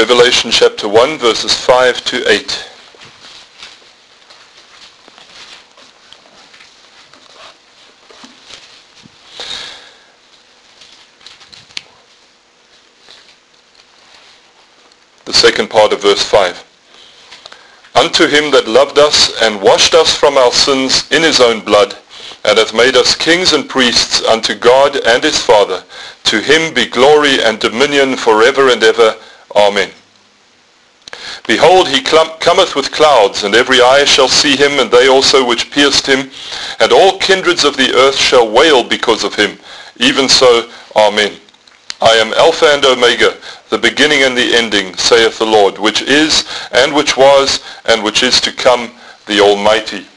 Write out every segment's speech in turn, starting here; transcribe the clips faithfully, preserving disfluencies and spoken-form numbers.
Revelation chapter one, verses five to eight. The second part of verse five. Unto him that loved us and washed us from our sins in his own blood, and hath made us kings and priests unto God and his Father, to him be glory and dominion forever and ever. Amen. Behold, he cometh with clouds, and every eye shall see him, and they also which pierced him, and all kindreds of the earth shall wail because of him. Even so, Amen. I am Alpha and Omega, the beginning and the ending, saith the Lord, which is, and which was, and which is to come, the Almighty.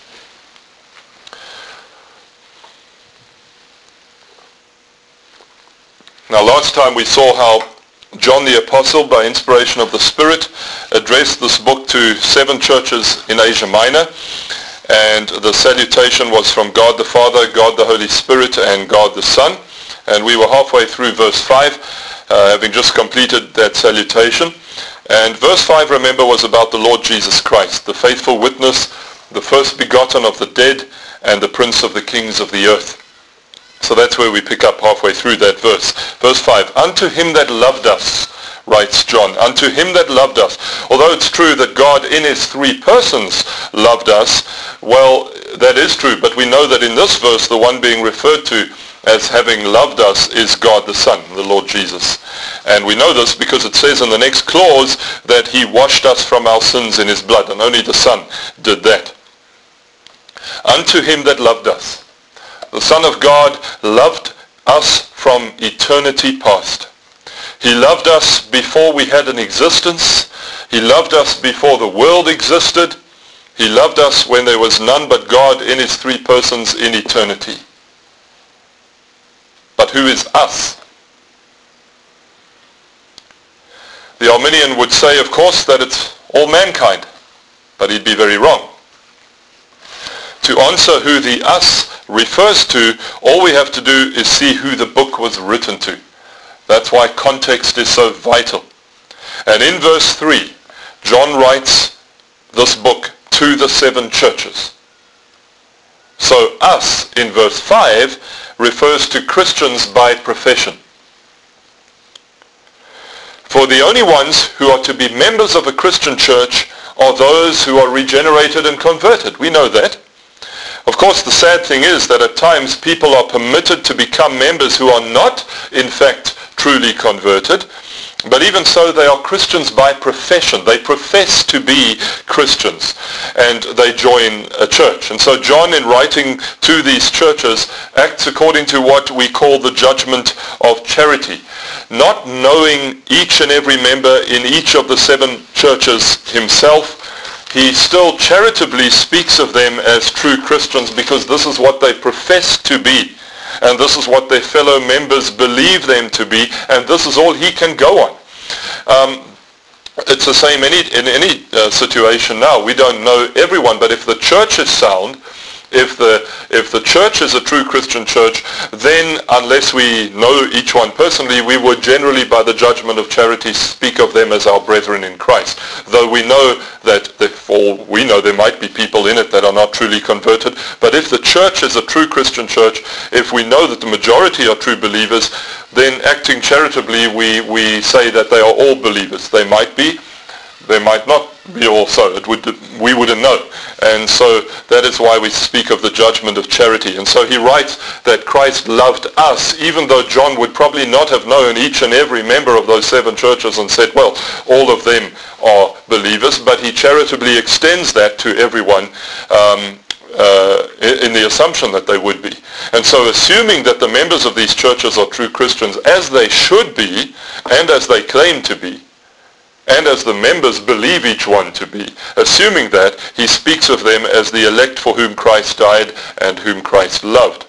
Now, last time we saw how John the Apostle, by inspiration of the Spirit, addressed this book to seven churches in Asia Minor, and the salutation was from God the Father, God the Holy Spirit, and God the Son. And we were halfway through verse five, uh, having just completed that salutation. And verse five, remember, was about the Lord Jesus Christ, the faithful witness, the first begotten of the dead, and the prince of the kings of the earth. So that's where we pick up halfway through that verse. Verse five, unto him that loved us, writes John, unto him that loved us. Although it's true that God in his three persons loved us, well, that is true, but we know that in this verse, the one being referred to as having loved us is God the Son, the Lord Jesus. And we know this because it says in the next clause that he washed us from our sins in his blood, and only the Son did that. Unto him that loved us. The Son of God loved us from eternity past. He loved us before we had an existence. He loved us before the world existed. He loved us when there was none but God in his three persons in eternity. But who is us? The Arminian would say, of course, that it's all mankind, but he'd be very wrong. To answer who the us refers to, all we have to do is see who the book was written to. That's why context is so vital. And in verse three, John writes this book to the seven churches. So us in verse five refers to Christians by profession. For the only ones who are to be members of a Christian church are those who are regenerated and converted. We know that. Of course, the sad thing is that at times people are permitted to become members who are not, in fact, truly converted. But even so, they are Christians by profession. They profess to be Christians, and they join a church. And so John, in writing to these churches, acts according to what we call the judgment of charity. Not knowing each and every member in each of the seven churches himself, he still charitably speaks of them as true Christians because this is what they profess to be. And this is what their fellow members believe them to be, and this is all he can go on. Um, it's the same any, in any uh, situation now. We don't know everyone, but if the church is sound, if the if the church is a true Christian church, then unless we know each one personally, we would generally, by the judgment of charity, speak of them as our brethren in Christ. Though we know that, for all we know, there might be people in it that are not truly converted. But if the church is a true Christian church, if we know that the majority are true believers, then acting charitably, we, we say that they are all believers. They might be. They might not be also. It would, we wouldn't know. And so that is why we speak of the judgment of charity. And so he writes that Christ loved us, even though John would probably not have known each and every member of those seven churches and said, well, all of them are believers, but he charitably extends that to everyone um, uh, in the assumption that they would be. And so assuming that the members of these churches are true Christians, as they should be, and as they claim to be, and as the members believe each one to be, assuming that, he speaks of them as the elect for whom Christ died and whom Christ loved.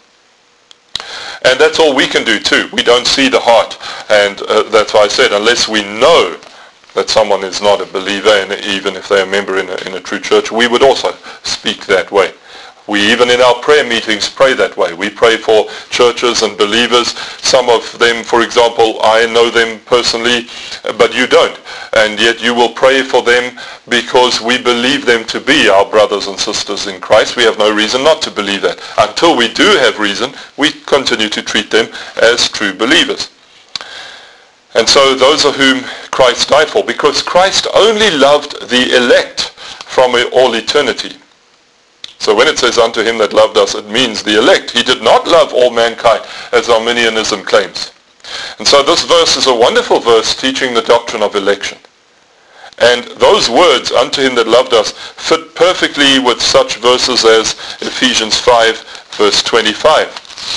And that's all we can do too. We don't see the heart, and uh, that's why I said, unless we know that someone is not a believer, and even if they're a member in a, in a true church, we would also speak that way. We even in our prayer meetings pray that way. We pray for churches and believers. Some of them, for example, I know them personally, but you don't. And yet you will pray for them because we believe them to be our brothers and sisters in Christ. We have no reason not to believe that. Until we do have reason, we continue to treat them as true believers. And so those are whom Christ died for, because Christ only loved the elect from all eternity. So when it says unto him that loved us, it means the elect. He did not love all mankind, as Arminianism claims. And so this verse is a wonderful verse teaching the doctrine of election. And those words, unto him that loved us, fit perfectly with such verses as Ephesians five, verse twenty-five.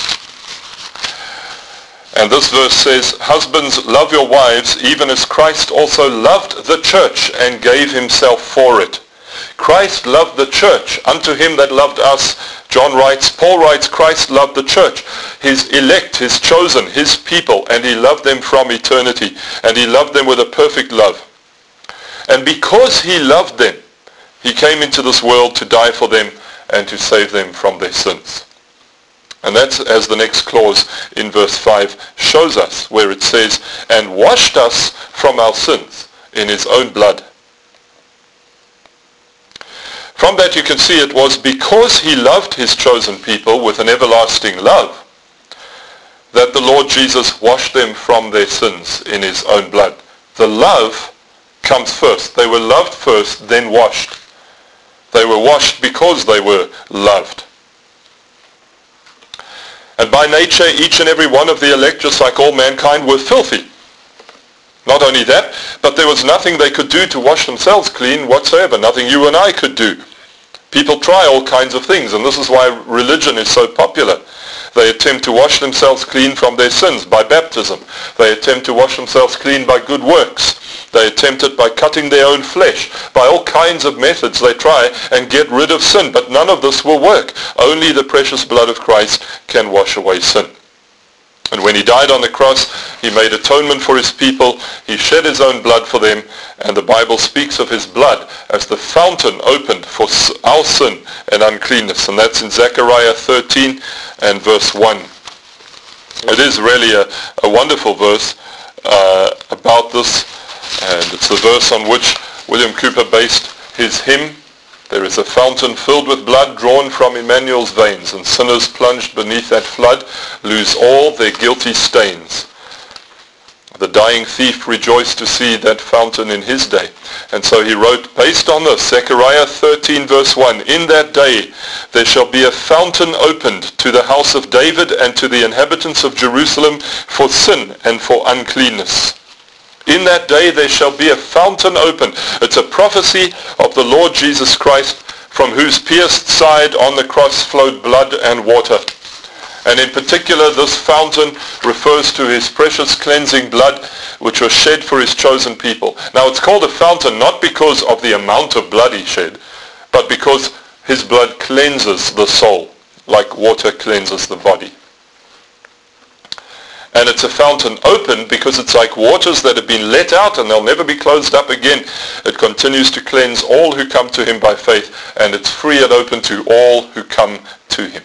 And this verse says, husbands, love your wives, even as Christ also loved the church and gave himself for it. Christ loved the church. Unto him that loved us, John writes, Paul writes, Christ loved the church, his elect, his chosen, his people, and he loved them from eternity, and he loved them with a perfect love. And because he loved them, he came into this world to die for them and to save them from their sins. And that's as the next clause in verse five shows us, where it says, and washed us from our sins in his own blood. From that you can see it was because he loved his chosen people with an everlasting love that the Lord Jesus washed them from their sins in his own blood. The love comes first. They were loved first, then washed. They were washed because they were loved. And by nature, each and every one of the elect, just like all mankind, were filthy. Not only that, but there was nothing they could do to wash themselves clean whatsoever. Nothing you and I could do. People try all kinds of things, and this is why religion is so popular. They attempt to wash themselves clean from their sins by baptism. They attempt to wash themselves clean by good works. They attempt it by cutting their own flesh. By all kinds of methods they try and get rid of sin, but none of this will work. Only the precious blood of Christ can wash away sin. And when he died on the cross, he made atonement for his people. He shed his own blood for them. And the Bible speaks of his blood as the fountain opened for our sin and uncleanness. And that's in Zechariah thirteen and verse one. It is really a, a wonderful verse uh, about this. And it's the verse on which William Cooper based his hymn. There is a fountain filled with blood drawn from Emmanuel's veins, and sinners plunged beneath that flood lose all their guilty stains. The dying thief rejoiced to see that fountain in his day. And so he wrote, based on this, Zechariah thirteen verse one, in that day there shall be a fountain opened to the house of David and to the inhabitants of Jerusalem for sin and for uncleanness. In that day there shall be a fountain open. It's a prophecy of the Lord Jesus Christ, from whose pierced side on the cross flowed blood and water. And in particular, this fountain refers to his precious cleansing blood, which was shed for his chosen people. Now it's called a fountain not because of the amount of blood he shed, but because his blood cleanses the soul, like water cleanses the body. And it's a fountain open because it's like waters that have been let out and they'll never be closed up again. It continues to cleanse all who come to him by faith, and it's free and open to all who come to him.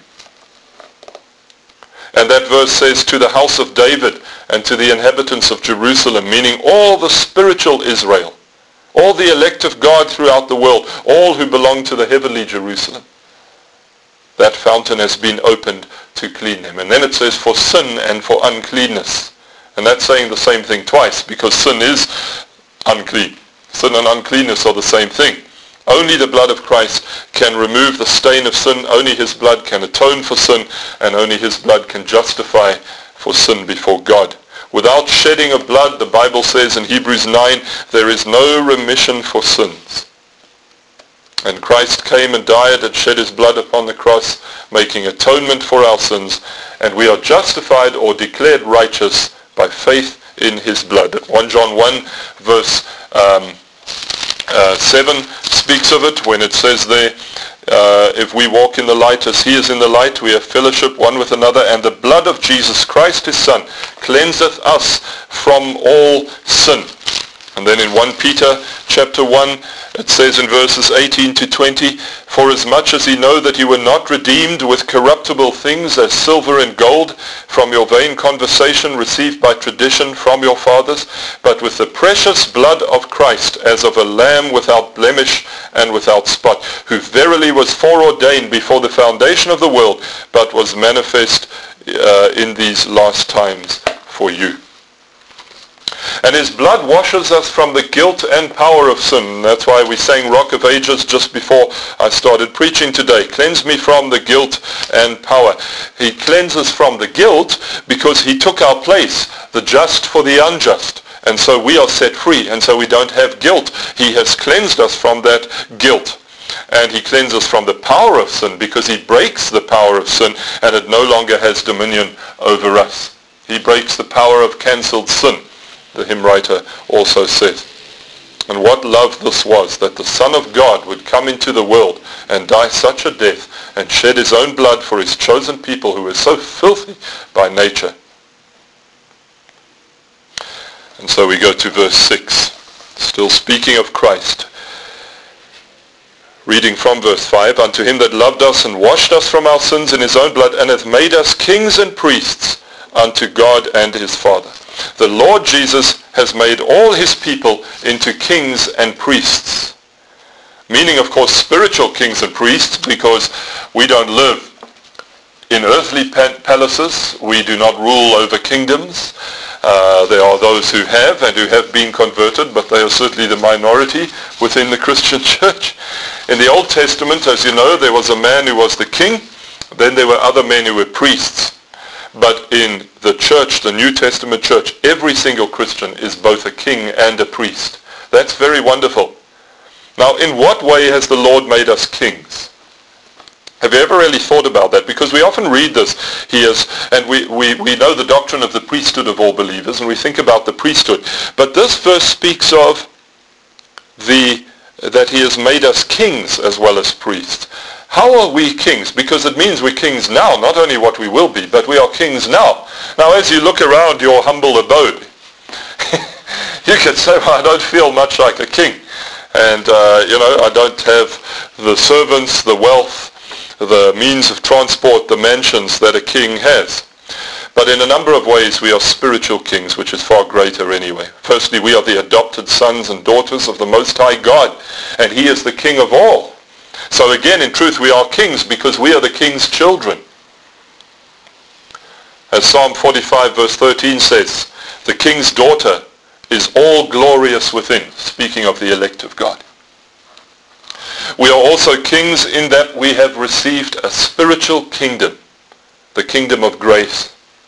And that verse says, to the house of David and to the inhabitants of Jerusalem, meaning all the spiritual Israel, all the elect of God throughout the world, all who belong to the heavenly Jerusalem. That fountain has been opened to clean them. And then it says for sin and for uncleanness. And that's saying the same thing twice, because sin is unclean. Sin and uncleanness are the same thing. Only the blood of Christ can remove the stain of sin. Only his blood can atone for sin, and only his blood can justify for sin before God. Without shedding of blood, the Bible says in Hebrews nine, there is no remission for sins. And Christ came and died and shed his blood upon the cross, making atonement for our sins, and we are justified or declared righteous by faith in his blood. First John one verse um, uh, seven speaks of it when it says there, uh, if we walk in the light as he is in the light, we have fellowship one with another, and the blood of Jesus Christ his Son cleanseth us from all sin. And then in First Peter chapter one, it says in verses eighteen to twenty, "For as much as ye know that you were not redeemed with corruptible things as silver and gold from your vain conversation received by tradition from your fathers, but with the precious blood of Christ as of a lamb without blemish and without spot, who verily was foreordained before the foundation of the world, but was manifest uh, in these last times for you." And his blood washes us from the guilt and power of sin. That's why we sang Rock of Ages just before I started preaching today. Cleanse me from the guilt and power. He cleanses from the guilt because he took our place, the just for the unjust. And so we are set free, and so we don't have guilt. He has cleansed us from that guilt. And he cleanses us from the power of sin because he breaks the power of sin, and it no longer has dominion over us. He breaks the power of cancelled sin, the hymn writer also says. And what love this was, that the Son of God would come into the world and die such a death and shed his own blood for his chosen people who were so filthy by nature. And so we go to verse six, still speaking of Christ. Reading from verse five, "Unto him that loved us and washed us from our sins in his own blood, and hath made us kings and priests unto God and his Father." The Lord Jesus has made all his people into kings and priests. Meaning, of course, spiritual kings and priests, because we don't live in earthly palaces. We do not rule over kingdoms. Uh, there are those who have and who have been converted, but they are certainly the minority within the Christian church. In the Old Testament, as you know, there was a man who was the king. Then there were other men who were priests. But in the church, the New Testament church, every single Christian is both a king and a priest. That's very wonderful. Now, in what way has the Lord made us kings? Have you ever really thought about that? Because we often read this, he is, and we, we, we know the doctrine of the priesthood of all believers, and we think about the priesthood. But this verse speaks of the that he has made us kings as well as priests. How are we kings? Because it means we're kings now, not only what we will be, but we are kings now. Now, as you look around your humble abode, you can say, well, I don't feel much like a king. And, uh, you know, I don't have the servants, the wealth, the means of transport, the mansions that a king has. But in a number of ways, we are spiritual kings, which is far greater anyway. Firstly, we are the adopted sons and daughters of the Most High God, and he is the King of all. So again, in truth, we are kings because we are the king's children. As Psalm forty-five verse thirteen says, the king's daughter is all glorious within, speaking of the elect of God. We are also kings in that we have received a spiritual kingdom, the kingdom of grace.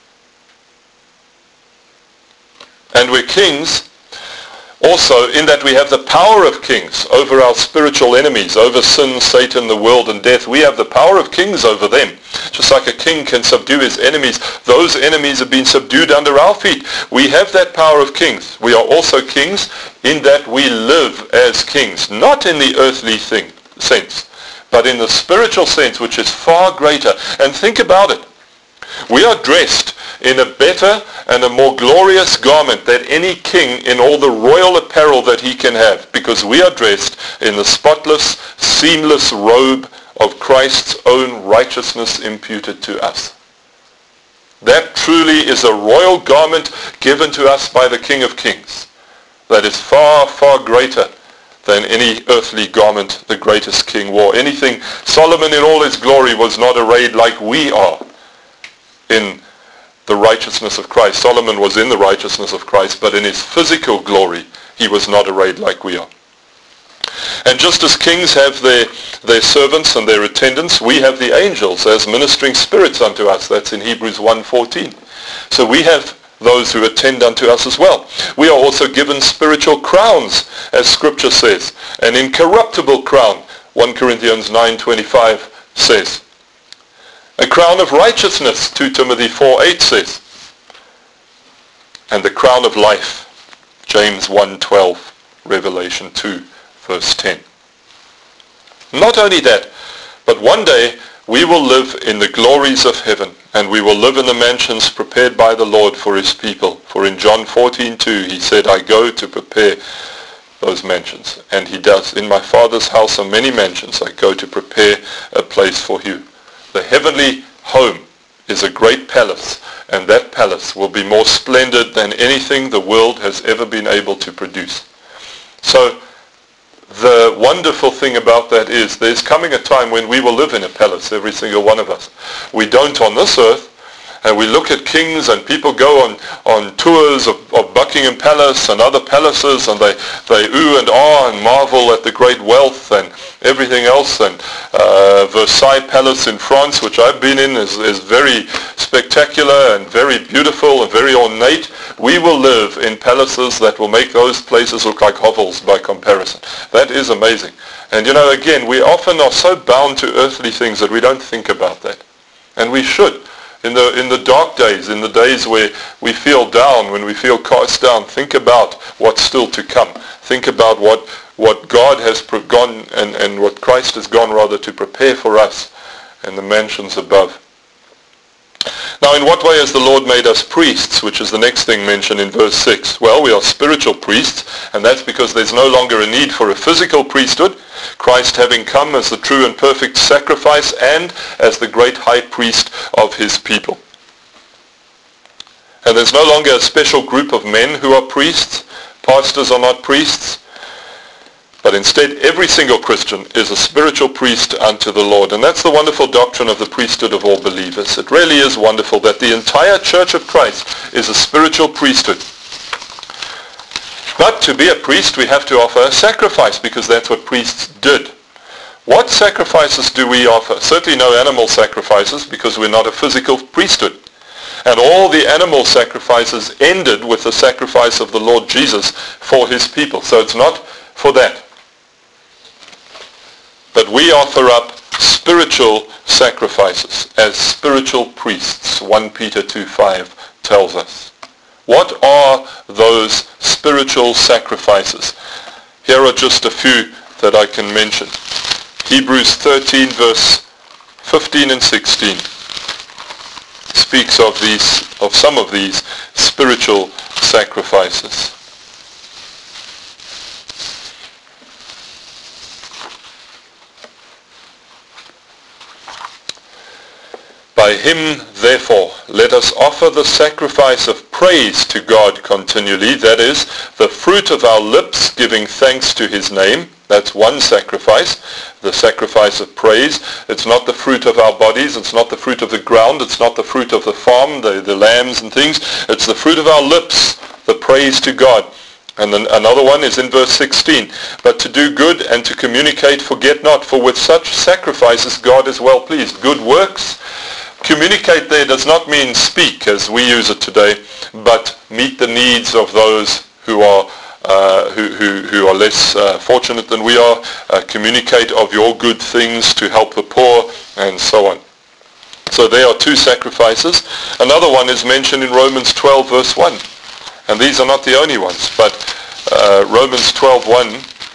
And we're kings also in that we have the power of kings over our spiritual enemies, over sin, Satan, the world, and death. We have the power of kings over them. Just like a king can subdue his enemies, those enemies have been subdued under our feet. We have that power of kings. We are also kings in that we live as kings, not in the earthly thing, sense, but in the spiritual sense, which is far greater. And think about it. We are dressed in a better and a more glorious garment than any king in all the royal apparel that he can have, because we are dressed in the spotless, seamless robe of Christ's own righteousness imputed to us. That truly is a royal garment given to us by the King of Kings that is far, far greater than any earthly garment the greatest king wore. Anything, Solomon in all his glory was not arrayed like we are in the righteousness of Christ. Solomon was in the righteousness of Christ, but in his physical glory, he was not arrayed like we are. And just as kings have their, their servants and their attendants, we have the angels as ministering spirits unto us. That's in Hebrews one fourteen. So we have those who attend unto us as well. We are also given spiritual crowns, as Scripture says, an incorruptible crown, First Corinthians nine twenty-five says. A crown of righteousness, Second Timothy four eight says. And the crown of life, James one twelve, Revelation two verse ten. Not only that, but one day we will live in the glories of heaven. And we will live in the mansions prepared by the Lord for his people. For in John fourteen two he said, I go to prepare those mansions. And he does. In my Father's house are many mansions. I go to prepare a place for you. The heavenly home is a great palace, and that palace will be more splendid than anything the world has ever been able to produce. So the wonderful thing about that is there's coming a time when we will live in a palace, every single one of us. We don't on this earth, and we look at kings and people go on, on tours of, of Buckingham Palace and other palaces, and they, they ooh and ah and marvel at the great wealth and everything else. And uh, Versailles Palace in France, which I've been in, is, is very spectacular and very beautiful and very ornate. We will live in palaces that will make those places look like hovels by comparison. That is amazing. And you know, again, we often are so bound to earthly things that we don't think about that. And we should. In the, in the dark days, in the days where we feel down, when we feel cast down, think about what's still to come. Think about what, what God has gone and, and what Christ has gone rather to prepare for us in the mansions above. Now, in what way has the Lord made us priests, which is the next thing mentioned in verse six? Well, we are spiritual priests, and that's because there's no longer a need for a physical priesthood, Christ having come as the true and perfect sacrifice and as the great high priest of his people. And there's no longer a special group of men who are priests. Pastors are not priests. But instead, every single Christian is a spiritual priest unto the Lord. And that's the wonderful doctrine of the priesthood of all believers. It really is wonderful that the entire church of Christ is a spiritual priesthood. But to be a priest, we have to offer a sacrifice, because that's what priests did. What sacrifices do we offer? Certainly no animal sacrifices, because we're not a physical priesthood. And all the animal sacrifices ended with the sacrifice of the Lord Jesus for his people. So it's not for that. But we offer up spiritual sacrifices as spiritual priests, First Peter two five tells us. What are those spiritual sacrifices? Here are just a few that I can mention. Hebrews thirteen verse fifteen and sixteen speaks of these, of some of these spiritual sacrifices. By him, therefore, let us offer the sacrifice of praise to God continually, that is, the fruit of our lips giving thanks to his name. That's one sacrifice, the sacrifice of praise. It's not the fruit of our bodies, it's not the fruit of the ground, it's not the fruit of the farm, the, the lambs and things. It's the fruit of our lips, the praise to God. And then another one is in verse sixteen. But to do good and to communicate, forget not, for with such sacrifices God is well pleased. Good works. Communicate there does not mean speak as we use it today, but meet the needs of those who are uh, who, who, who are less uh, fortunate than we are. Uh, communicate of your good things to help the poor and so on. So there are two sacrifices. Another one is mentioned in Romans twelve verse one. And these are not the only ones, but uh, Romans twelve one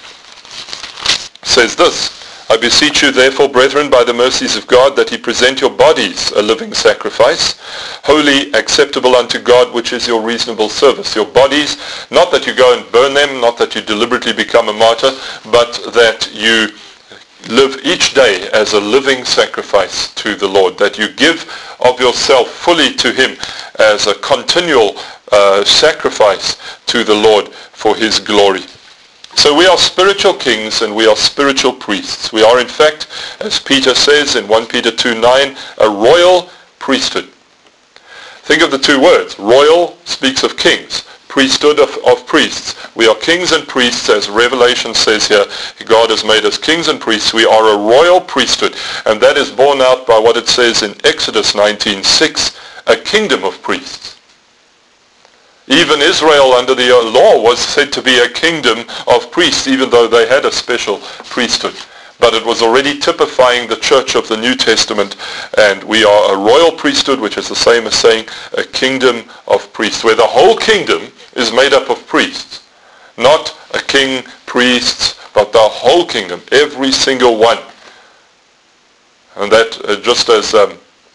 says this. I beseech you therefore, brethren, by the mercies of God, that ye present your bodies a living sacrifice, holy, acceptable unto God, which is your reasonable service. Your bodies, not that you go and burn them, not that you deliberately become a martyr, but that you live each day as a living sacrifice to the Lord, that you give of yourself fully to him as a continual uh, sacrifice to the Lord for his glory. So we are spiritual kings and we are spiritual priests. We are in fact, as Peter says in First Peter two nine, a royal priesthood. Think of the two words. Royal speaks of kings. Priesthood of, of priests. We are kings and priests, as Revelation says here. God has made us kings and priests. We are a royal priesthood. And that is borne out by what it says in Exodus nineteen six, a kingdom of priests. Even Israel under the law was said to be a kingdom of priests, even though they had a special priesthood. But it was already typifying the church of the New Testament, and we are a royal priesthood, which is the same as saying a kingdom of priests, where the whole kingdom is made up of priests. Not a king, priests, but the whole kingdom, every single one. And that, uh, just as um,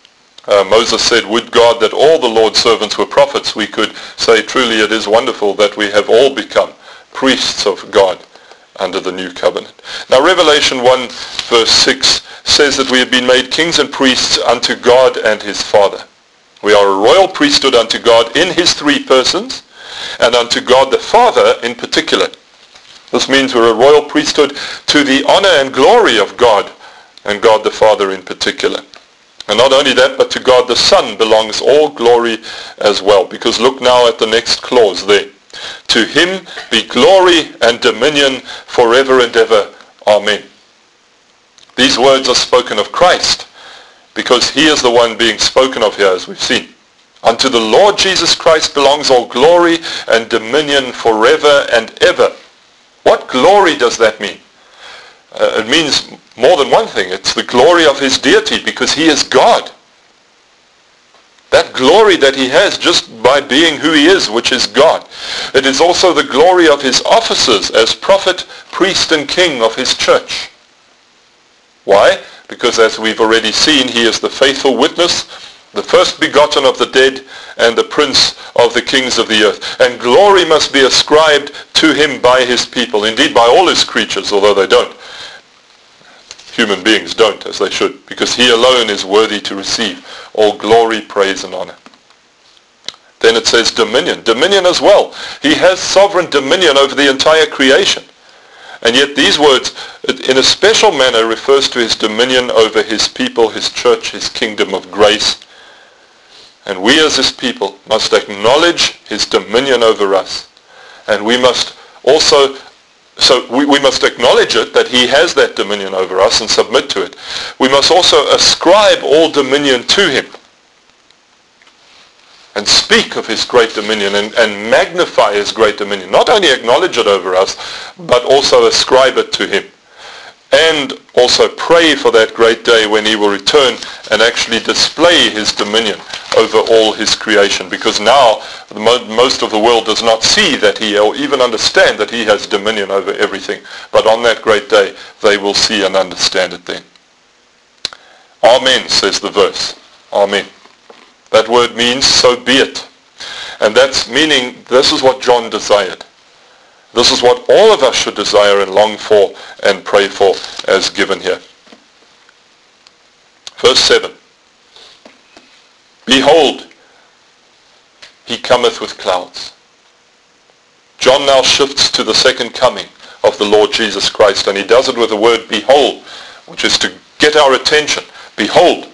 Uh, Moses said, would God that all the Lord's servants were prophets. We could say, truly it is wonderful that we have all become priests of God under the new covenant. Now Revelation one verse six says that we have been made kings and priests unto God and his Father. We are a royal priesthood unto God in his three persons, and unto God the Father in particular. This means we're a royal priesthood to the honor and glory of God, and God the Father in particular. And not only that, but to God the Son belongs all glory as well. Because look now at the next clause there. To him be glory and dominion forever and ever. Amen. These words are spoken of Christ, because he is the one being spoken of here, as we've seen. Unto the Lord Jesus Christ belongs all glory and dominion forever and ever. What glory does that mean? Uh, it means more than one thing. It's the glory of his deity, because he is God. That glory that he has just by being who he is, which is God. It is also the glory of his offices as prophet, priest, and king of his church. Why? Because as we've already seen, he is the faithful witness, the first begotten of the dead, and the prince of the kings of the earth. And glory must be ascribed to him by his people, indeed by all his creatures, although they don't. Human beings don't, as they should, because he alone is worthy to receive all glory, praise, and honor. Then it says dominion. Dominion as well. He has sovereign dominion over the entire creation. And yet these words, in a special manner, refers to his dominion over his people, his church, his kingdom of grace. And we as his people must acknowledge his dominion over us. And we must also So we, we must acknowledge it, that he has that dominion over us, and submit to it. We must also ascribe all dominion to him and speak of his great dominion and, and magnify his great dominion. Not only acknowledge it over us, but also ascribe it to him. And also pray for that great day when he will return and actually display his dominion over all his creation. Because now most of the world does not see that he, or even understand that he has dominion over everything. But on that great day, they will see and understand it then. Amen, says the verse. Amen. That word means so be it. And that's meaning this is what John desired. This is what all of us should desire and long for and pray for, as given here. Verse seven. Behold, he cometh with clouds. John now shifts to the second coming of the Lord Jesus Christ, and he does it with the word behold, which is to get our attention. Behold,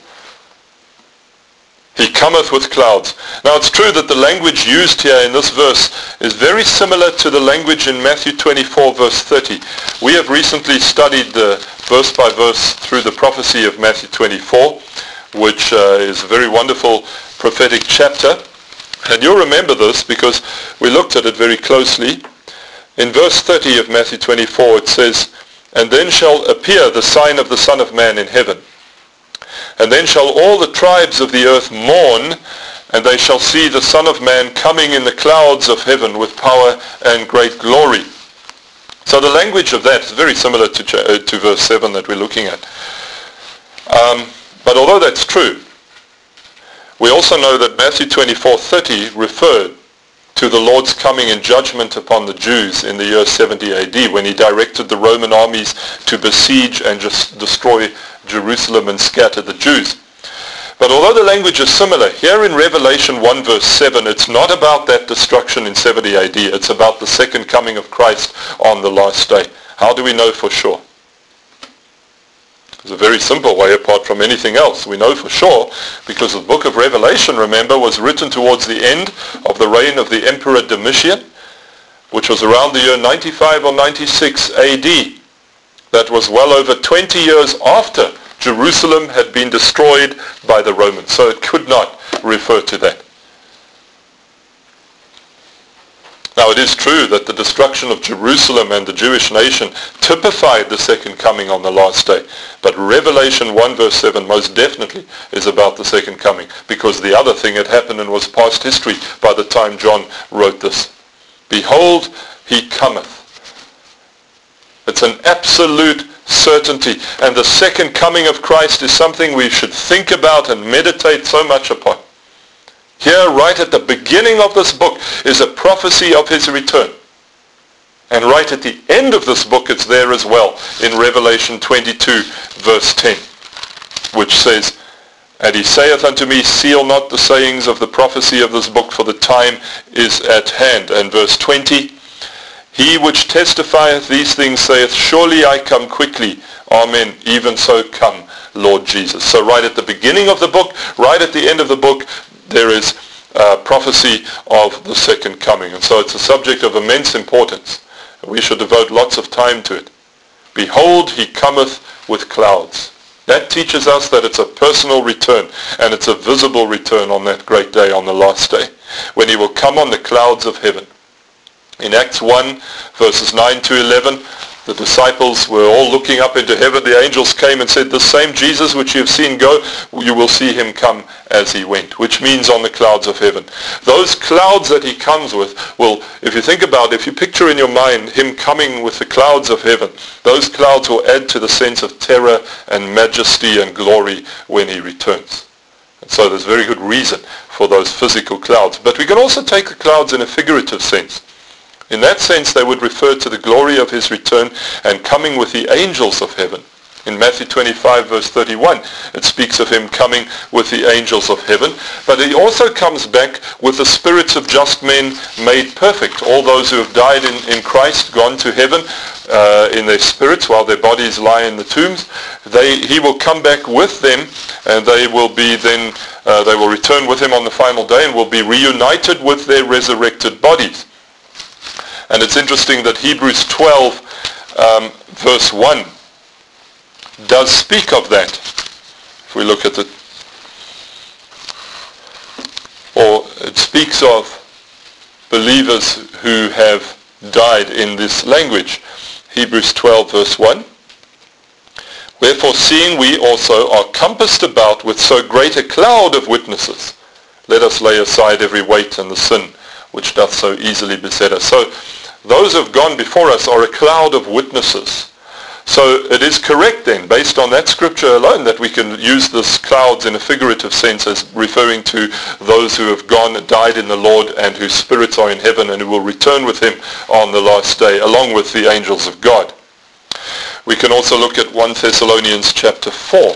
he cometh with clouds. Now it's true that the language used here in this verse is very similar to the language in Matthew twenty-four verse thirty. We have recently studied the verse by verse through the prophecy of Matthew twenty-four, which uh, is a very wonderful prophetic chapter. And you'll remember this because we looked at it very closely. In verse thirty of Matthew twenty-four it says, And then shall appear the sign of the Son of Man in heaven. And then shall all the tribes of the earth mourn, and they shall see the Son of Man coming in the clouds of heaven with power and great glory. So the language of that is very similar to, uh, to verse seven that we're looking at. Um, but although that's true, we also know that Matthew twenty-four thirty referred to the Lord's coming in judgment upon the Jews in the year seventy A D, when he directed the Roman armies to besiege and just destroy Jerusalem and scatter the Jews. But although the language is similar, here in Revelation one verse seven, it's not about that destruction in seventy A D. It's about the second coming of Christ on the last day. How do we know for sure? It's a very simple way apart from anything else. We know for sure because the book of Revelation, remember, was written towards the end of the reign of the Emperor Domitian, which was around the year ninety-five or ninety-six A D. That was well over twenty years after Jerusalem had been destroyed by the Romans. So it could not refer to that. Now it is true that the destruction of Jerusalem and the Jewish nation typified the second coming on the last day. But Revelation one verse seven most definitely is about the second coming, because the other thing had happened and was past history by the time John wrote this. Behold, he cometh. It's an absolute certainty. And the second coming of Christ is something we should think about and meditate so much upon. Here, right at the beginning of this book, is a prophecy of his return. And right at the end of this book, it's there as well, in Revelation twenty-two, verse ten, which says, "And he saith unto me, seal not the sayings of the prophecy of this book, for the time is at hand." And verse twenty, "He which testifieth these things saith, surely I come quickly. Amen. Even so come, Lord Jesus." So right at the beginning of the book, right at the end of the book, there is uh, prophecy of the second coming. And so it's a subject of immense importance. We should devote lots of time to it. "Behold, he cometh with clouds." That teaches us that it's a personal return, and it's a visible return on that great day, on the last day, when he will come on the clouds of heaven. In Acts one, verses nine to eleven, the disciples were all looking up into heaven. The angels came and said, "The same Jesus which you have seen go, you will see him come as he went," which means on the clouds of heaven. Those clouds that he comes with will, if you think about it, if you picture in your mind him coming with the clouds of heaven, those clouds will add to the sense of terror and majesty and glory when he returns. And so there's very good reason for those physical clouds. But we can also take the clouds in a figurative sense. In that sense, they would refer to the glory of his return and coming with the angels of heaven. In Matthew twenty-five, verse thirty-one, it speaks of him coming with the angels of heaven. But he also comes back with the spirits of just men made perfect. All those who have died in, in Christ, gone to heaven uh, in their spirits while their bodies lie in the tombs. They, he will come back with them, and they will be then, uh, they will return with him on the final day and will be reunited with their resurrected bodies. And it's interesting that Hebrews twelve, um, verse one, does speak of that. If we look at it, or it speaks of believers who have died in this language. Hebrews twelve, verse one. "Wherefore, seeing we also are compassed about with so great a cloud of witnesses, let us lay aside every weight and the sin which doth so easily beset us." So those who have gone before us are a cloud of witnesses. So it is correct then, based on that scripture alone, that we can use this clouds in a figurative sense as referring to those who have gone, died in the Lord, and whose spirits are in heaven and who will return with him on the last day, along with the angels of God. We can also look at First Thessalonians chapter four.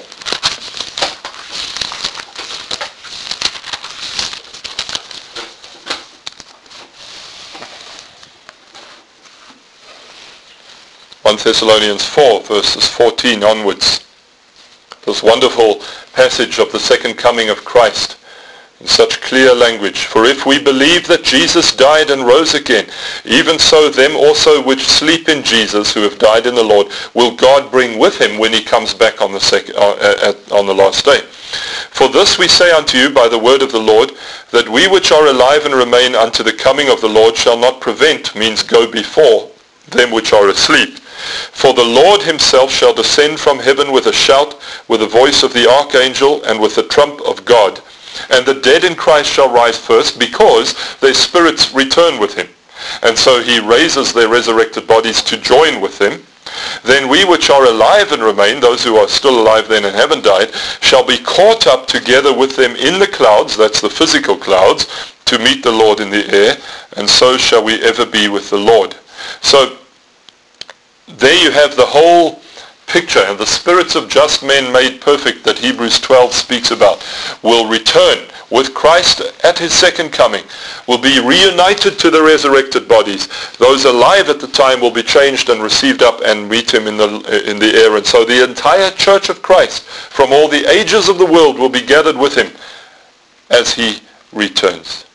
First Thessalonians four, verses fourteen onwards. This wonderful passage of the second coming of Christ in such clear language. "For if we believe that Jesus died and rose again, even so them also which sleep in Jesus, who have died in the Lord, will God bring with him when he comes back on the, sec- uh, at, on the last day. For this we say unto you by the word of the Lord, that we which are alive and remain unto the coming of the Lord shall not prevent," means go before, "them which are asleep. For the Lord himself shall descend from heaven with a shout, with the voice of the archangel, and with the trump of God. And the dead in Christ shall rise first, because their spirits return with him. And so he raises their resurrected bodies to join with them. Then we which are alive and remain," those who are still alive then and haven't died, "shall be caught up together with them in the clouds," that's the physical clouds, "to meet the Lord in the air, and so shall we ever be with the Lord." So there you have the whole picture, and the spirits of just men made perfect that Hebrews twelve speaks about will return with Christ at his second coming, will be reunited to the resurrected bodies. Those alive at the time will be changed and received up and meet him in the in the air. And so the entire church of Christ from all the ages of the world will be gathered with him as he returns.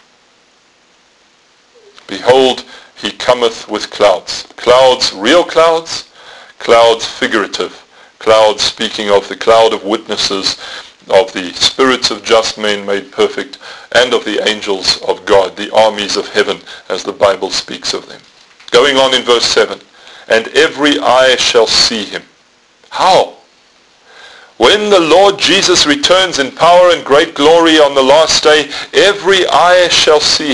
"Behold, he cometh with clouds." Clouds, real clouds, clouds figurative. Clouds speaking of the cloud of witnesses, of the spirits of just men made perfect, and of the angels of God, the armies of heaven, as the Bible speaks of them. Going on in verse seven, "And every eye shall see him." How? When the Lord Jesus returns in power and great glory on the last day, every eye shall see him.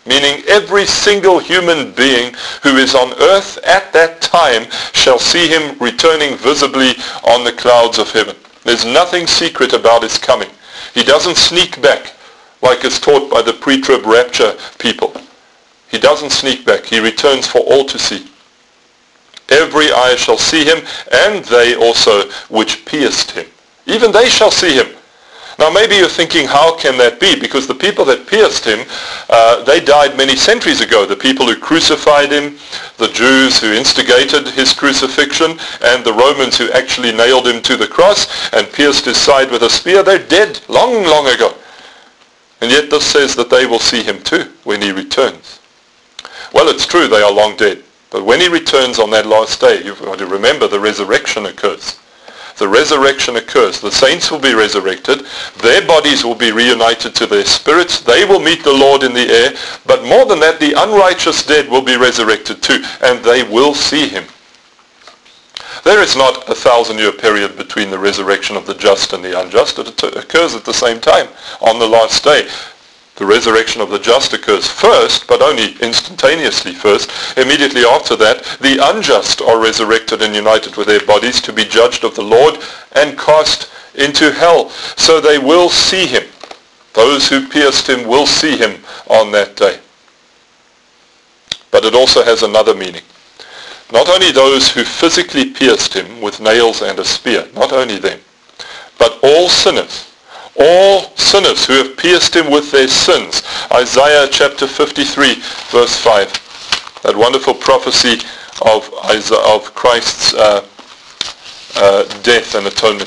meaning every single human being who is on earth at that time shall see him returning visibly on the clouds of heaven. There's nothing secret about his coming. He doesn't sneak back like is taught by the pre-trib rapture people. He doesn't sneak back. He returns for all to see. Every eye shall see him, and they also which pierced him. Even they shall see him. Now maybe you're thinking, how can that be? Because the people that pierced him, uh, they died many centuries ago. The people who crucified him, the Jews who instigated his crucifixion, and the Romans who actually nailed him to the cross and pierced his side with a spear, they're dead long, long ago. And yet this says that they will see him too when he returns. Well, it's true, they are long dead. But when he returns on that last day, you've got to remember the resurrection occurs. The resurrection occurs. The saints will be resurrected. Their bodies will be reunited to their spirits. They will meet the Lord in the air. But more than that, the unrighteous dead will be resurrected too, and they will see him. There is not a thousand-year period between the resurrection of the just and the unjust. It occurs at the same time, on the last day. The resurrection of the just occurs first, but only instantaneously first. Immediately after that, the unjust are resurrected and united with their bodies to be judged of the Lord and cast into hell. So they will see him. Those who pierced him will see him on that day. But it also has another meaning. Not only those who physically pierced him with nails and a spear, not only them, but all sinners. All sinners who have pierced him with their sins. Isaiah chapter fifty-three, verse five. That wonderful prophecy of, of Christ's uh, uh, death and atonement.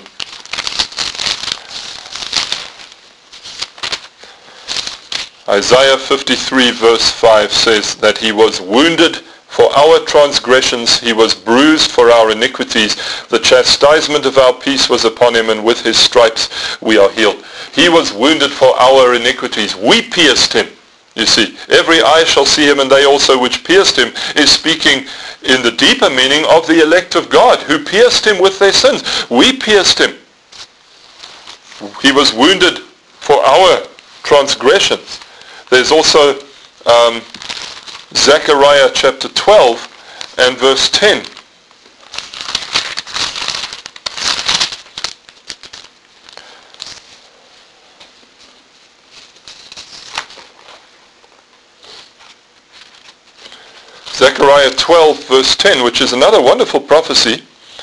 Isaiah fifty-three, verse five says that he was wounded for our transgressions, he was bruised for our iniquities. The chastisement of our peace was upon him, and with his stripes we are healed. He was wounded for our iniquities. We pierced him. You see, every eye shall see him, and they also which pierced him, is speaking in the deeper meaning of the elect of God, who pierced him with their sins. We pierced him. He was wounded for our transgressions. There's also um, Zechariah chapter twelve and verse ten. Zechariah twelve verse ten, which is another wonderful prophecy.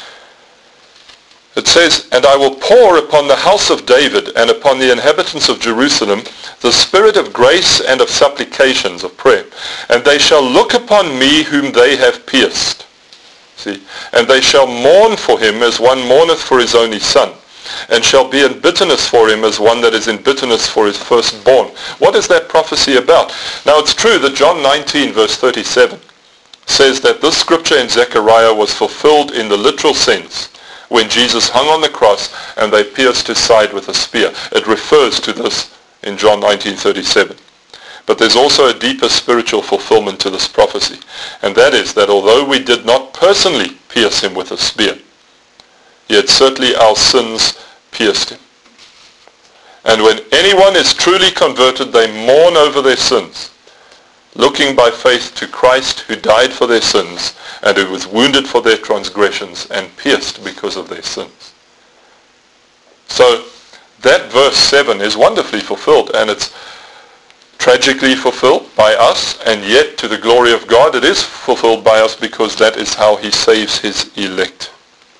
It says, "And I will pour upon the house of David and upon the inhabitants of Jerusalem the spirit of grace and of supplications," of prayer. "And they shall look upon me whom they have pierced." See, "and they shall mourn for him as one mourneth for his only son, and shall be in bitterness for him as one that is in bitterness for his firstborn." What is that prophecy about? Now it's true that John nineteen verse thirty-seven says that this scripture in Zechariah was fulfilled in the literal sense when Jesus hung on the cross and they pierced his side with a spear. It refers to this in John nineteen thirty-seven. But there's also a deeper spiritual fulfillment to this prophecy, and that is that although we did not personally pierce him with a spear, yet certainly our sins pierced him. And when anyone is truly converted, they mourn over their sins, looking by faith to Christ, who died for their sins and who was wounded for their transgressions and pierced because of their sins. So that verse seven is wonderfully fulfilled, and it's tragically fulfilled by us, and yet to the glory of God it is fulfilled by us, because that is how he saves his elect.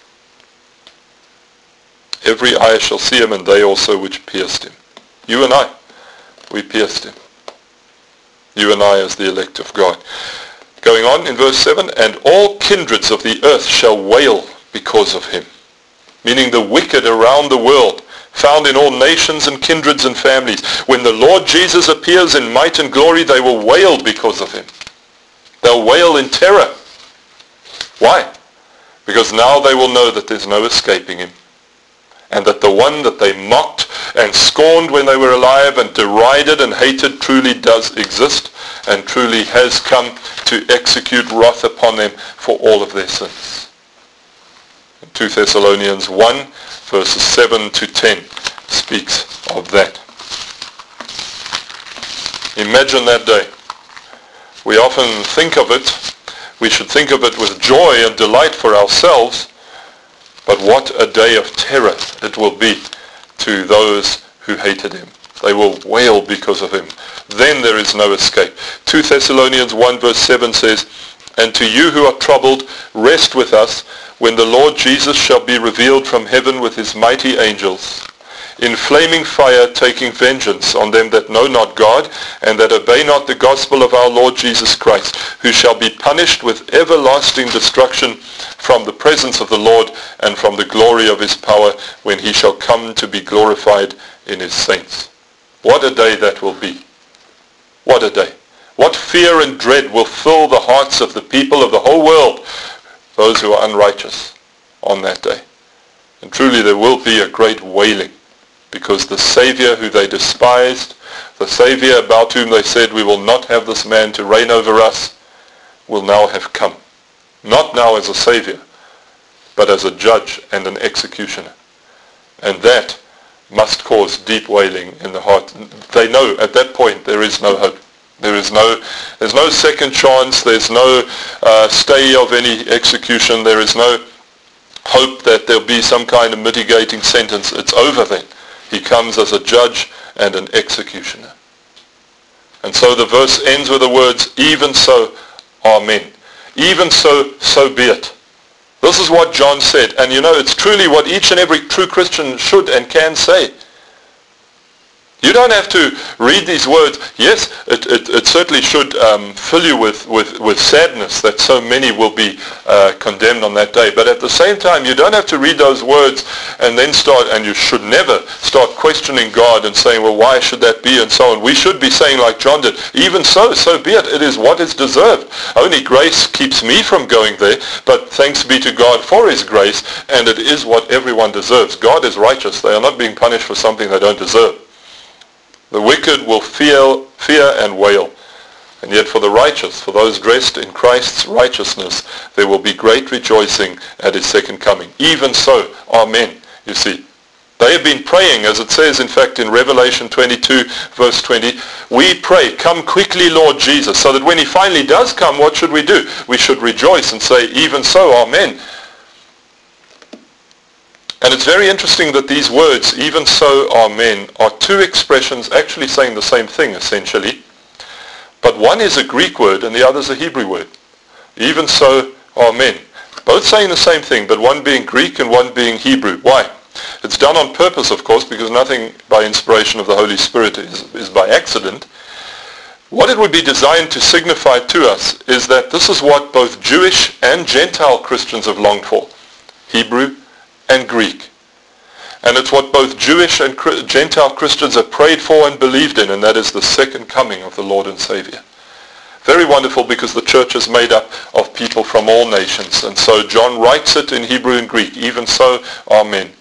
"Every eye shall see him, and they also which pierced him." You and I, we pierced him. You and I as the elect of God. Going on in verse seven, "And all kindreds of the earth shall wail because of him." Meaning the wicked around the world, found in all nations and kindreds and families. When the Lord Jesus appears in might and glory, they will wail because of him. They'll wail in terror. Why? Because now they will know that there's no escaping him, and that the one that they mocked and scorned when they were alive and derided and hated truly does exist and truly has come to execute wrath upon them for all of their sins. In two Thessalonians one, verses seven to ten speaks of that. Imagine that day We often think of it, we should think of it with joy and delight for ourselves, but what a day of terror it will be to those who hated him. They will wail because of him. Then there is no escape. Second Thessalonians one verse seven says, "And to you who are troubled, rest with us when the Lord Jesus shall be revealed from heaven with his mighty angels, in flaming fire, taking vengeance on them that know not God, and that obey not the gospel of our Lord Jesus Christ, who shall be punished with everlasting destruction from the presence of the Lord and from the glory of his power, when he shall come to be glorified in his saints." What a day that will be. What a day. What fear and dread will fill the hearts of the people of the whole world, those who are unrighteous, on that day. And truly there will be a great wailing, because the Savior who they despised, the Savior about whom they said, "We will not have this man to reign over us," will now have come. Not now as a Savior, but as a judge and an executioner. And that must cause deep wailing in the heart. They know at that point there is no hope. There is no, there's no second chance. There's no uh, stay of any execution. There is no hope that there'll be some kind of mitigating sentence. It's over then. He comes as a judge and an executioner. And so the verse ends with the words, "Even so, Amen." Even so, so be it. This is what John said. And you know, it's truly what each and every true Christian should and can say. You don't have to read these words. Yes, it, it, it certainly should um, fill you with, with, with sadness that so many will be uh, condemned on that day. But at the same time, you don't have to read those words and then start, and you should never start questioning God and saying, well, why should that be, and so on. We should be saying like John did, even so, so be it. It is what is deserved. Only grace keeps me from going there, but thanks be to God for his grace, and it is what everyone deserves. God is righteous. They are not being punished for something they don't deserve. The wicked will fear, fear and wail. And yet for the righteous, for those dressed in Christ's righteousness, there will be great rejoicing at his second coming. Even so, Amen, you see. They have been praying, as it says, in fact, in Revelation twenty-two, verse twenty, we pray, "Come quickly, Lord Jesus," so that when he finally does come, what should we do? We should rejoice and say, even so, Amen. And it's very interesting that these words, even so, Amen, are two expressions actually saying the same thing, essentially. But one is a Greek word and the other is a Hebrew word. Even so, Amen. Both saying the same thing, but one being Greek and one being Hebrew. Why? It's done on purpose, of course, because nothing by inspiration of the Holy Spirit is, is by accident. What it would be designed to signify to us is that this is what both Jewish and Gentile Christians have longed for. Hebrew and Greek. And it's what both Jewish and Gentile Christians have prayed for and believed in, and that is the second coming of the Lord and Savior. Very wonderful, because the church is made up of people from all nations. And so John writes it in Hebrew and Greek. Even so, Amen.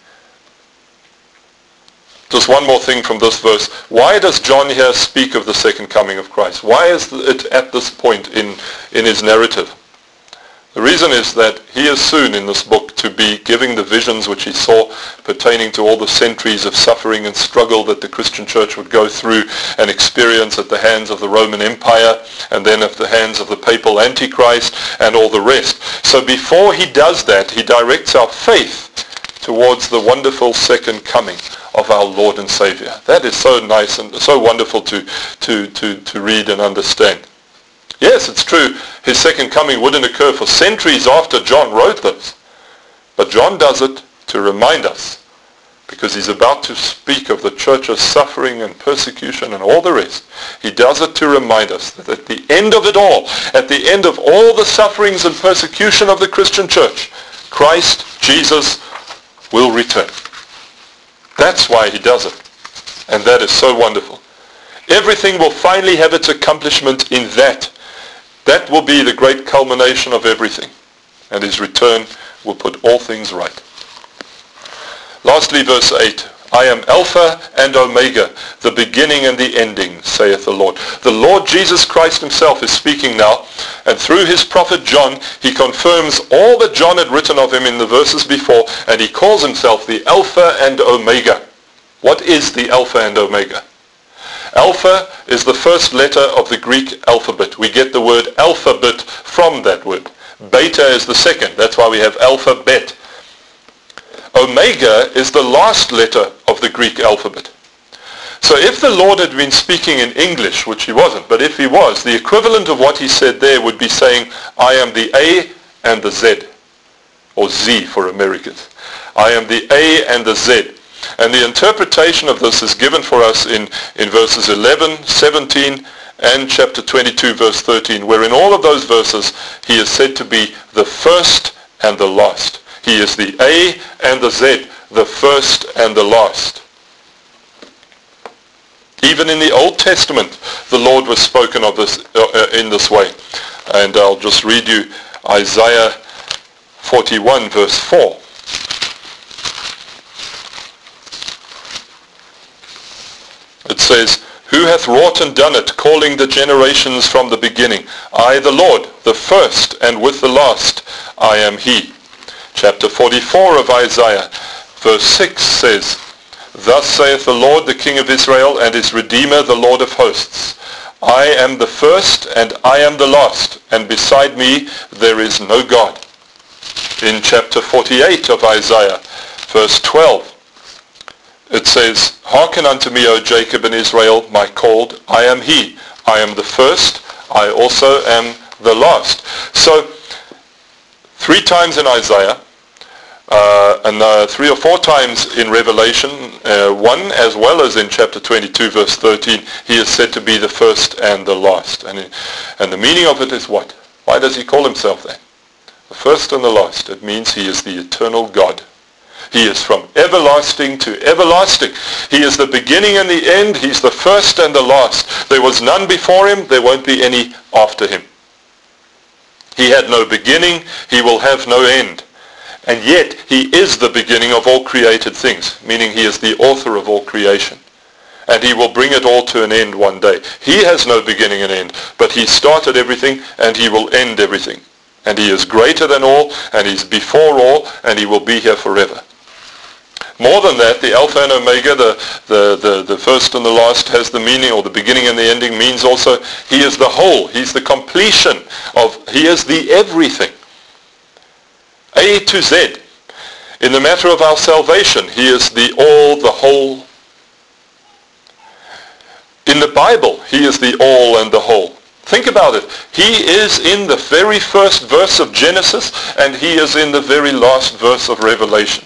Just one more thing from this verse. Why does John here speak of the second coming of Christ? Why is it at this point in, in his narrative? The reason is that he is soon in this book to be giving the visions which he saw pertaining to all the centuries of suffering and struggle that the Christian church would go through and experience at the hands of the Roman Empire, and then at the hands of the papal Antichrist and all the rest. So before he does that, he directs our faith towards the wonderful second coming of our Lord and Savior. That is so nice and so wonderful to, to, to, to read and understand. Yes, it's true, his second coming wouldn't occur for centuries after John wrote this. But John does it to remind us, because he's about to speak of the church's suffering and persecution and all the rest. He does it to remind us that at the end of it all, at the end of all the sufferings and persecution of the Christian church, Christ Jesus will return. That's why he does it. And that is so wonderful. Everything will finally have its accomplishment in that. That will be the great culmination of everything. And his return will put all things right. Lastly, verse eight. I am Alpha and Omega, the beginning and the ending, saith the Lord. The Lord Jesus Christ himself is speaking now, and through his prophet John, he confirms all that John had written of him in the verses before, and he calls himself the Alpha and Omega. What is the Alpha and Omega? Alpha is the first letter of the Greek alphabet. We get the word alphabet from that word. Beta is the second. That's why we have alphabet. Omega is the last letter of the Greek alphabet. So if the Lord had been speaking in English, which he wasn't, but if he was, the equivalent of what he said there would be saying, I am the A and the Z, or Z for Americans. I am the A and the Z. And the interpretation of this is given for us in, in verses eleven, seventeen, and chapter twenty-two, verse thirteen, where in all of those verses he is said to be the first and the last. He is the A and the Z, the first and the last. Even in the Old Testament, the Lord was spoken of this uh, in this way. And I'll just read you Isaiah forty-one, verse four. It says, Who hath wrought and done it, calling the generations from the beginning? I, the Lord, the first, and with the last, I am he. Chapter forty-four of Isaiah, verse six says, Thus saith the Lord, the King of Israel, and his Redeemer, the Lord of hosts. I am the first, and I am the last, and beside me there is no God. In chapter forty-eight of Isaiah, verse twelve, it says, Hearken unto me, O Jacob and Israel, my called. I am he. I am the first. I also am the last. So, three times in Isaiah, Uh, and uh, three or four times in Revelation, uh, one as well as in chapter twenty-two, verse thirteen, he is said to be the first and the last. And, it, and the meaning of it is what? Why does he call himself that? The first and the last. It means he is the eternal God. He is from everlasting to everlasting. He is the beginning and the end. He's the first and the last. There was none before him. There won't be any after him. He had no beginning. He will have no end. And yet, he is the beginning of all created things, meaning he is the author of all creation. And he will bring it all to an end one day. He has no beginning and end, but he started everything and he will end everything. And he is greater than all, and he's before all, and he will be here forever. More than that, the Alpha and Omega, the, the, the, the first and the last, has the meaning, or the beginning and the ending means also, he is the whole. He's the completion of, he is the everything. A to Z. In the matter of our salvation, he is the all, the whole. In the Bible, he is the all and the whole. Think about it. He is in the very first verse of Genesis, and he is in the very last verse of Revelation.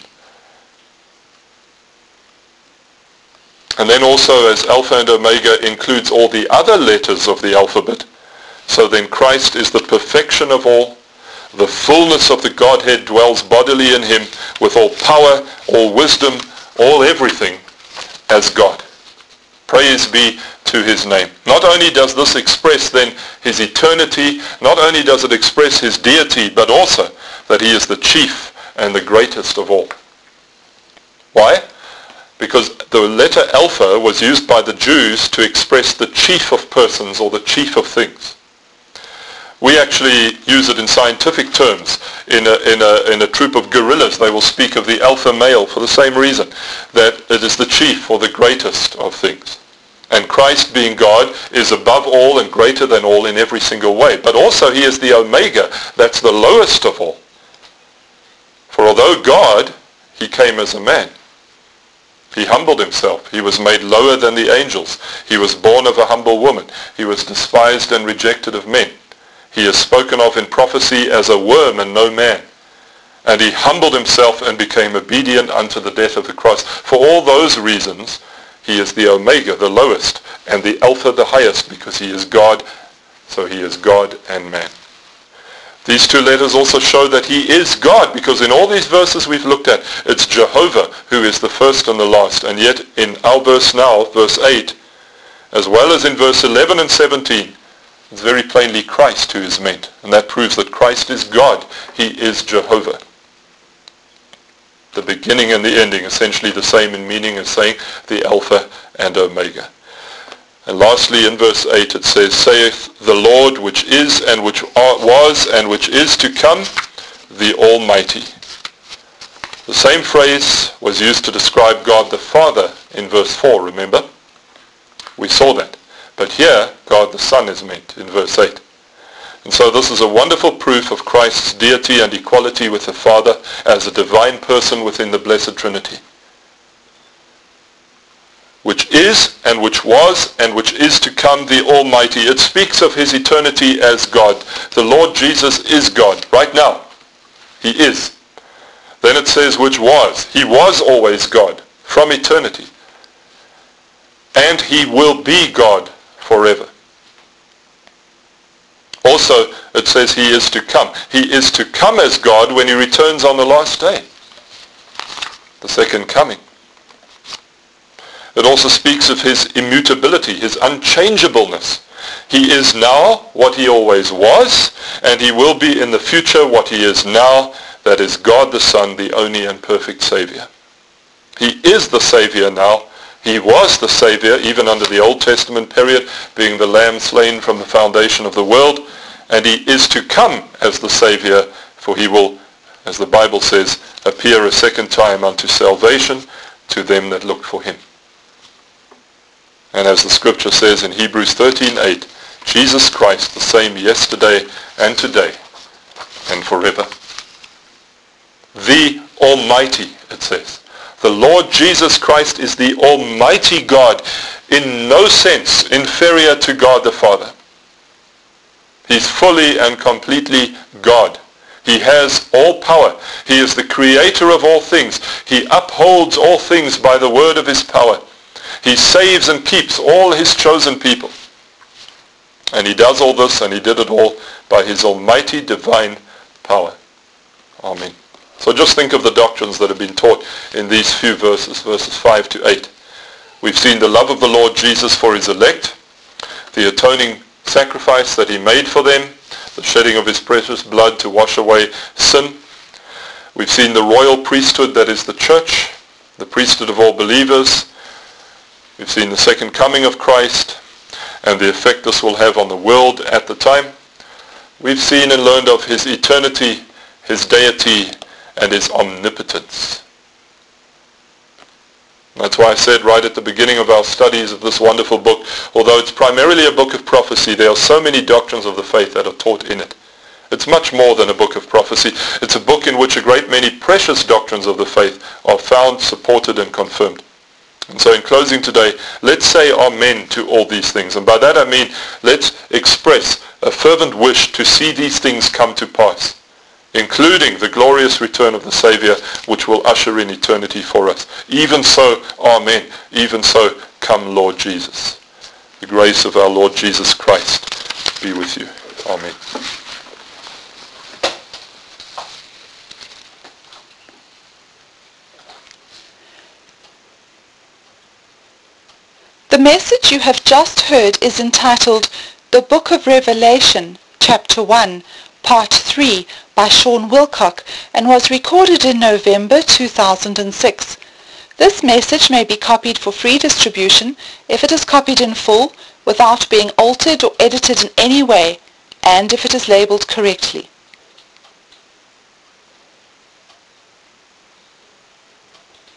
And then also, as Alpha and Omega includes all the other letters of the alphabet, so then Christ is the perfection of all. The fullness of the Godhead dwells bodily in him, with all power, all wisdom, all everything as God. Praise be to his name. Not only does this express then his eternity, not only does it express his deity, but also that he is the chief and the greatest of all. Why? Because the letter Alpha was used by the Jews to express the chief of persons or the chief of things. We actually use it in scientific terms. In a, in a, in a troop of gorillas, they will speak of the alpha male for the same reason, that it is the chief or the greatest of things. And Christ, being God, is above all and greater than all in every single way. But also he is the Omega, that's the lowest of all. For although God, he came as a man. He humbled himself. He was made lower than the angels. He was born of a humble woman. He was despised and rejected of men. He is spoken of in prophecy as a worm and no man. And he humbled himself and became obedient unto the death of the cross. For all those reasons, he is the Omega, the lowest, and the Alpha, the highest, because he is God. So he is God and man. These two letters also show that he is God, because in all these verses we've looked at, it's Jehovah who is the first and the last. And yet in our verse now, verse eight, as well as in verse eleven and seventeen, it's very plainly Christ who is meant. And that proves that Christ is God. He is Jehovah. The beginning and the ending, essentially the same in meaning as saying the Alpha and Omega. And lastly, in verse eight it says, saith the Lord which is and which was and which is to come, the Almighty. The same phrase was used to describe God the Father in verse four, remember? We saw that. But here, God the Son is meant in verse eight. And so this is a wonderful proof of Christ's deity and equality with the Father as a divine person within the Blessed Trinity, which is and which was and which is to come, the Almighty. It speaks of his eternity as God. The Lord Jesus is God right now. He is. Then it says which was. He was always God from eternity. And he will be God forever. Also, it says he is to come. He is to come as God when he returns on the last day, the second coming. It also speaks of his immutability, his unchangeableness. He is now what he always was, and he will be in the future what he is now, that is God the Son, the only and perfect Savior. He is the Savior now. He was the Savior even under the Old Testament period, being the Lamb slain from the foundation of the world, and he is to come as the Savior, for he will, as the Bible says, appear a second time unto salvation to them that look for him. And as the scripture says in Hebrews thirteen eight, Jesus Christ the same yesterday and today and forever. The Almighty, it says. The Lord Jesus Christ is the Almighty God, in no sense inferior to God the Father. He's fully and completely God. He has all power. He is the creator of all things. He upholds all things by the word of his power. He saves and keeps all his chosen people. And he does all this, and he did it all by his almighty divine power. Amen. So just think of the doctrines that have been taught in these few verses, verses five to eight. We've seen the love of the Lord Jesus for his elect, the atoning sacrifice that he made for them, the shedding of his precious blood to wash away sin. We've seen the royal priesthood that is the church, the priesthood of all believers. We've seen the second coming of Christ and the effect this will have on the world at the time. We've seen and learned of his eternity, his deity, and his omnipotence. That's why I said right at the beginning of our studies of this wonderful book, although it's primarily a book of prophecy, there are so many doctrines of the faith that are taught in it. It's much more than a book of prophecy. It's a book in which a great many precious doctrines of the faith are found, supported, and confirmed. And so in closing today, let's say amen to all these things. And by that I mean, let's express a fervent wish to see these things come to pass, including the glorious return of the Savior, which will usher in eternity for us. Even so, amen. Even so, come Lord Jesus. The grace of our Lord Jesus Christ be with you. Amen. The message you have just heard is entitled The Book of Revelation, Chapter one, Part three, by Sean Wilcock, and was recorded in November two thousand six. This message may be copied for free distribution if it is copied in full without being altered or edited in any way, and if it is labeled correctly.